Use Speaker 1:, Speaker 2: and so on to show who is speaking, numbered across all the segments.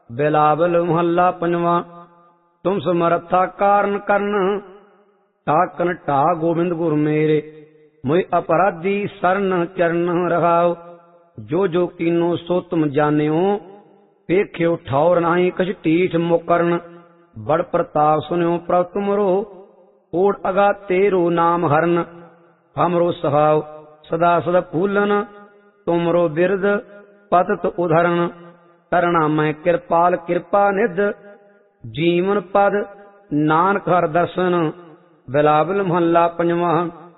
Speaker 1: बिलावल महला पंजवा। तुम समर्था कारण करन, टाकन टा गोबिंद गुर मेरे। मोहि अपराधी सरन चरण रहाओ, जो जो कीनो सो तुम जानियो। पेख्यो ठौर नाही कछ टीठ मुकरन, बड़ प्रताप सुनियो प्रभ तुमरो। ओढ़ अगा तेरो नाम हरन, हमरो सहाव सदा सदा फूलन। तुमरो बिरद पतत उधरण, करना मैं कृपाल कृपा निध। जीवन पद नानक हर दर्शन, बिलावल महला पंजवा।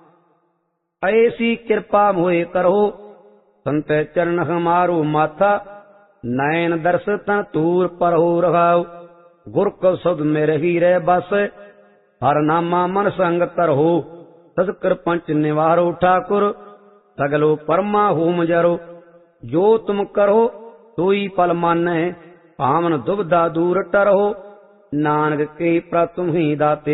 Speaker 1: ऐसी कृपा मोहे करो, संत चरण हमारो माथा। नैन दर्श तन तूर परहो रहाओ, गुर को शब्द में रही रह बस। हर नामा मन संग तरहो, तस्कर पंच निवारो ठाकुर। सगलो परमा होम जरो, जो तुम करो सोई पल मानै। पावन दुबदा दूर टरहो, नानक के प्रभ तुम ही दाते।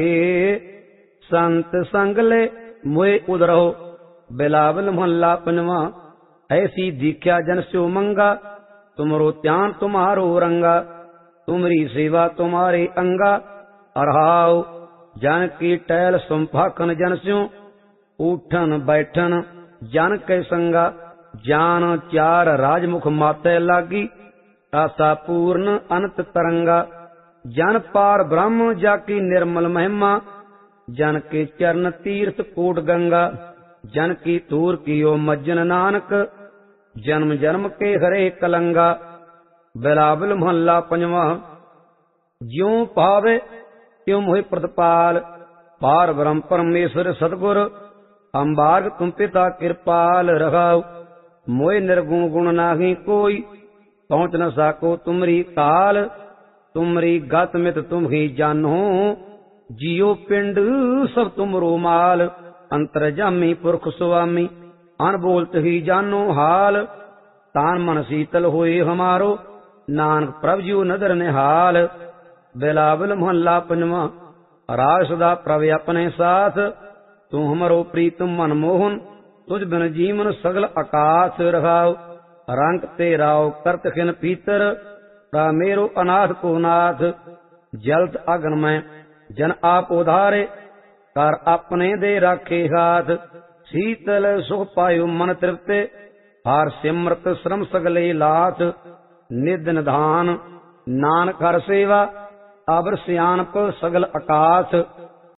Speaker 1: संत संग ले मोए उदरहो, बिलावल महला पंजवा। ऐसी दीख्या जन स्यो मंगा, तुमरो त्यान तुम्हारो रंगा। तुमरी सेवा तुम्हारे अंगा, अरहाओ जन की टहल संभाखन जन स्यो। उठन बैठन जन के संगा, जान चार राजमुख माते लागी। आशा पूर्ण अनंत तरंगा, जन पार ब्रह्म जाकी निर्मल महिमा। जन के चरण तीर्थ कोट गंगा, जन की तूर कियो मज्जन नानक। जन्म जन्म के हरे कलंगा, बिलावल महला पंजवा। ज्यों पावे त्यों मोहि प्रतिपाल, पार ब्रह्म परमेश्वर सतगुर। अम्बार्ग तुम पिता कृपाल रहाओ, मोहि निर्गुण गुण नाही कोई। पहुँच न साको तुमरी काल, तुमरी गत मित तुम ही जानो। जियो पिंड सब तुमरो माल, अंतरजामी पुरख स्वामी। अनबोलत ही जानो हाल, तान मन शीतल होए हमारो। नानक प्रभ जियो नदर निहाल, बिलावल महला पंजवा। राज सदा प्रभ अपने साथ, तू हमरो प्रीतम मनमोहन। तुझ बिन जीवन सगल आकाश रहाओ, रंग तेराओ करत खिन पीतर। मेरो अनाथ को नाथ, जलत अगन में जन आप उधारे। कर अपने दे राखे हाथ, शीतल सुख पायो मन तृप्ते। हार सिमरत श्रम सगले लाथ, निध निधान नानक हर सेवा। अबर सियानप सगल आकाश,